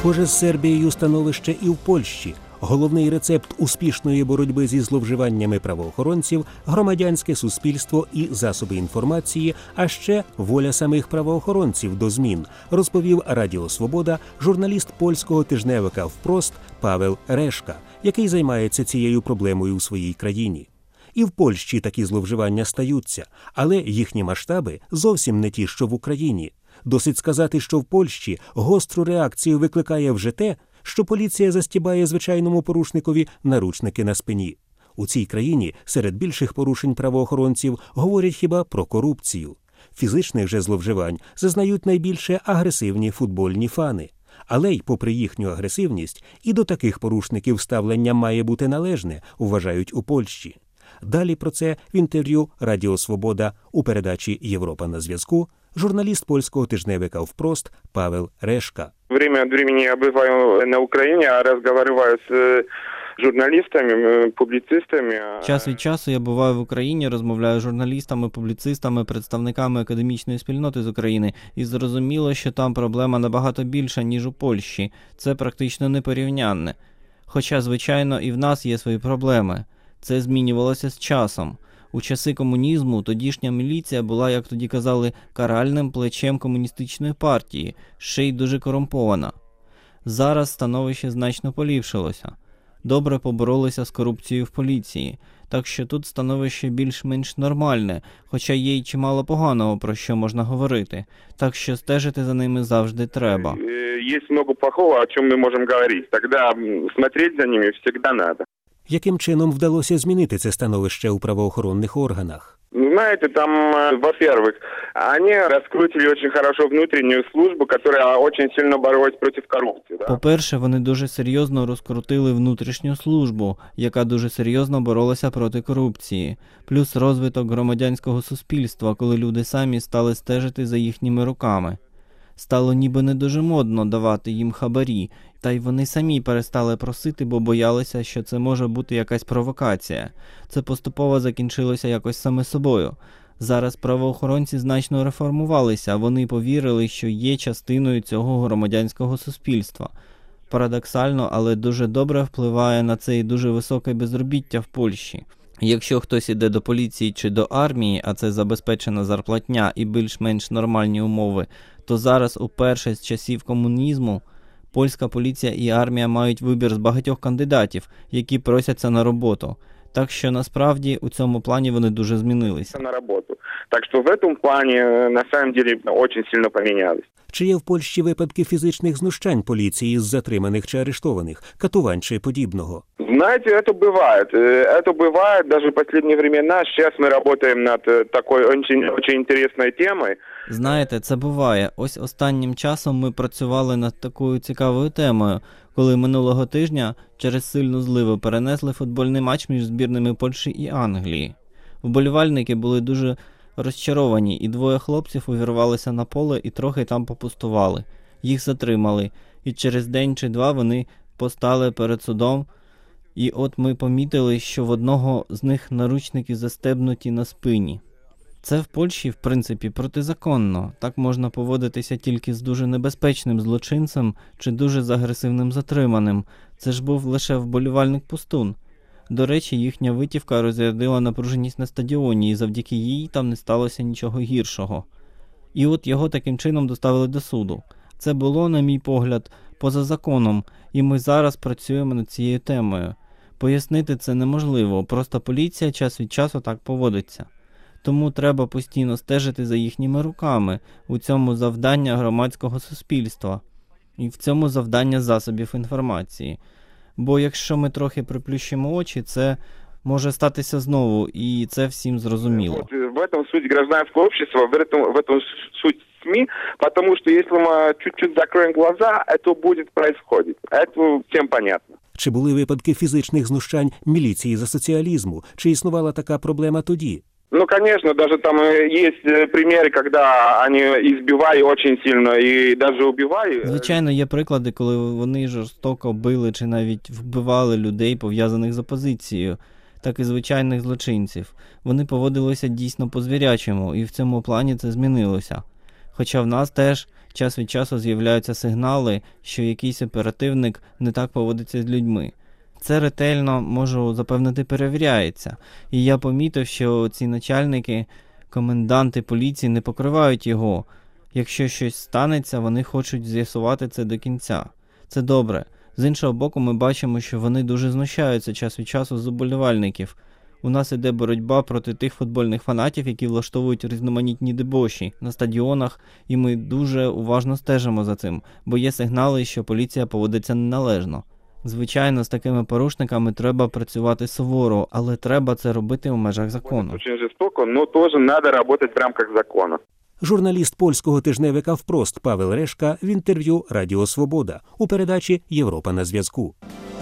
Схоже з Сербією становище і в Польщі. Головний рецепт успішної боротьби зі зловживаннями правоохоронців – громадянське суспільство і засоби інформації, а ще воля самих правоохоронців до змін, розповів Радіо Свобода журналіст польського тижневика «Впрост» Павел Решка, який займається цією проблемою у своїй країні. І в Польщі такі зловживання стаються, але їхні масштаби зовсім не ті, що в Україні. Досить сказати, що в Польщі гостру реакцію викликає вже те, що поліція застібає звичайному порушникові наручники на спині. У цій країні серед більших порушень правоохоронців говорять хіба про корупцію. Фізичних же зловживань зазнають найбільше агресивні футбольні фани. Але й попри їхню агресивність, і до таких порушників ставлення має бути належне, вважають у Польщі. Далі про це в інтерв'ю Радіо Свобода у передачі «Європа на зв'язку» журналіст польського тижневика «Впрост» Павел Решка. Время от времени я бываю на Украине, разговариваю с журналістами, публіцистами. Час від часу я буваю в Україні, розмовляю з журналістами, публіцистами, представниками академічної спільноти з України. І зрозуміло, що там проблема набагато більша, ніж у Польщі. Це практично непорівнянне. Хоча, звичайно, і в нас є свої проблеми. Це змінювалося з часом. У часи комунізму тодішня міліція була, як тоді казали, каральним плечем комуністичної партії, ще й дуже корумпована. Зараз становище значно поліпшилося. Добре поборолися з корупцією в поліції, так що тут становище більш-менш нормальне, хоча є й чимало поганого, про що можна говорити, так що стежити за ними завжди треба. Є багато плохого, о чому ми можемо говорити, тоді смотрети за ними завжди треба. Яким чином вдалося змінити це становище у правоохоронних органах? Знаете, там, во-первых, они раскрутили очень хорошо внутреннюю службу, которая очень сильно боролась против коррупции. Да? По-перше, вони дуже серйозно розкрутили внутрішню службу, яка дуже серйозно боролася проти корупції. Плюс розвиток громадянського суспільства, коли люди самі стали стежити за їхніми руками. Стало ніби не дуже модно давати їм хабарі, та й вони самі перестали просити, бо боялися, що це може бути якась провокація. Це поступово закінчилося якось саме собою. Зараз правоохоронці значно реформувалися, вони повірили, що є частиною цього громадянського суспільства. Парадоксально, але дуже добре впливає на це і дуже високе безробіття в Польщі. Якщо хтось іде до поліції чи до армії, а це забезпечена зарплатня і більш-менш нормальні умови, то зараз уперше з часів комунізму польська поліція і армія мають вибір з багатьох кандидатів, які просяться на роботу. Так що насправді у цьому плані вони дуже змінилися. На роботу. Так що в цьому плані на самом деле дуже сильно помінялись. Чи є в Польщі випадки фізичних знущань поліції з затриманих чи арештованих, катувань чи подібного? Знаете, это бывает. Это бывает даже в последние времена. Сейчас мы работаем над такой очень интересной темой. Знаєте, це буває. Ось останнім часом ми працювали над такою цікавою темою, коли минулого тижня через сильну зливу перенесли футбольний матч між збірними Польщі і Англії. Вболівальники були дуже розчаровані, і двоє хлопців увірвалися на поле і трохи там попустували. Їх затримали, і через день чи два вони постали перед судом. І от ми помітили, що в одного з них наручники застебнуті на спині. Це в Польщі, в принципі, протизаконно. Так можна поводитися тільки з дуже небезпечним злочинцем чи дуже з агресивним затриманим. Це ж був лише вболівальник-пустун. До речі, їхня витівка розрядила напруженість на стадіоні, і завдяки їй там не сталося нічого гіршого. І от його таким чином доставили до суду. Це було, на мій погляд, поза законом, і ми зараз працюємо над цією темою. Пояснити це неможливо, просто поліція час від часу так поводиться. Тому треба постійно стежити за їхніми руками, у цьому завдання громадського суспільства, і в цьому завдання засобів інформації. Бо якщо ми трохи приплющимо очі, це може статися знову, і це всім зрозуміло. В цьому суть гражданського общества, в цьому суть СМИ, потому что если мы чуть-чуть закроем глаза, это будет происходить. Это всем понятно. Чи були випадки фізичних знущань міліції за соціалізму? Чи існувала така проблема тоді? Ну, конечно, даже там есть примеры, когда они избивали очень сильно и даже убивали. Звичайно, є приклади, коли вони жорстоко били чи навіть вбивали людей, пов'язаних з опозицією, так і звичайних злочинців. Вони поводилися дійсно по-звірячому, і в цьому плані це змінилося. Хоча в нас теж час від часу з'являються сигнали, що якийсь оперативник не так поводиться з людьми. Це ретельно, можу запевнити, перевіряється. І я помітив, що ці начальники, коменданти поліції не покривають його. Якщо щось станеться, вони хочуть з'ясувати це до кінця. Це добре. З іншого боку, ми бачимо, що вони дуже знущаються час від часу з уболівальників. У нас іде боротьба проти тих футбольних фанатів, які влаштовують різноманітні дебоші на стадіонах, і ми дуже уважно стежимо за цим, бо є сигнали, що поліція поводиться неналежно. Звичайно, з такими порушниками треба працювати суворо, але треба це робити у межах закону. Дуже жорстоко, але теж треба працювати в рамках закону. Журналіст польського тижневика «Впрост» Павел Решка в інтерв'ю «Радіо Свобода» у передачі «Європа на зв'язку».